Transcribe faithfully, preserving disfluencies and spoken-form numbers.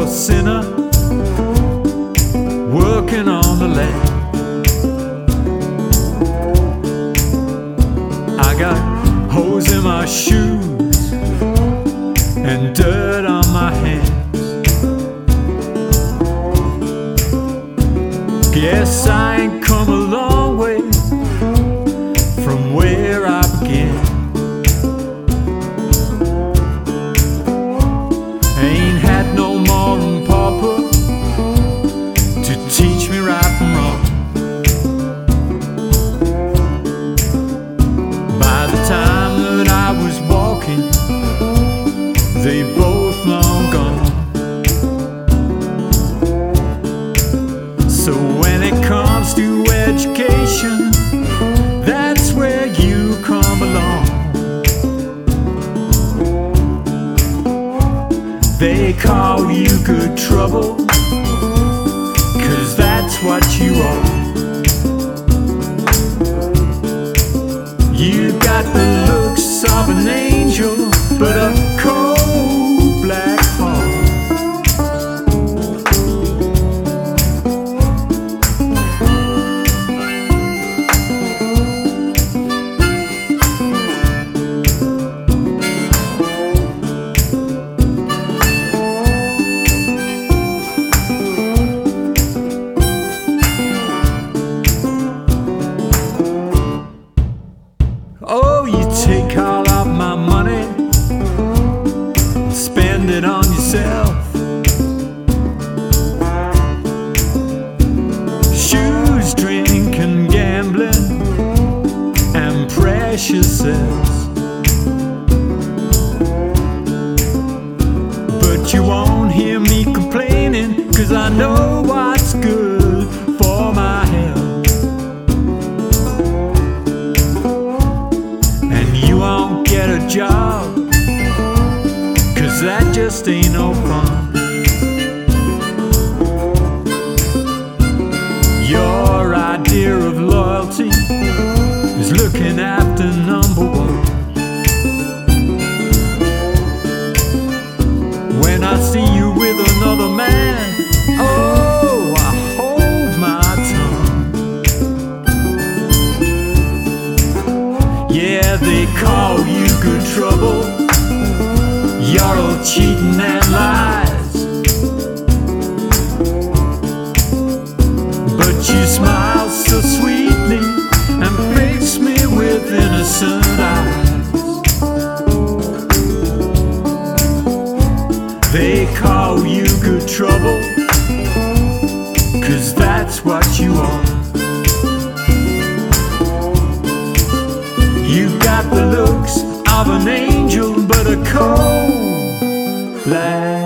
sinner working on the land. I got holes in my shoes and dirt on my hands. Guess I ain't come a long way from where I began. Ain't had no mom and papa to teach me right from wrong. By the time that I was walking, they both long gone. So when it comes to education, that's where you come along. They call you good trouble, 'cause that's what you are. You got the looks of an angel, but a cold black heart. Oh, you take all of my money, spend it on yourself. Shoes, drink and gambling and precious cells. But you won't hear me complaining, 'cause I know what's good for my health. Get a job, 'cause that just ain't no fun. Your idea of loyalty is looking after number one. When I see you with another man, oh, I hold my tongue. Yeah, they call you good trouble, you're all cheating and lies. But you smile so sweetly and fix me with innocent eyes. They call you good trouble, 'cause that's what you are. You got the looks of an angel, but a cold black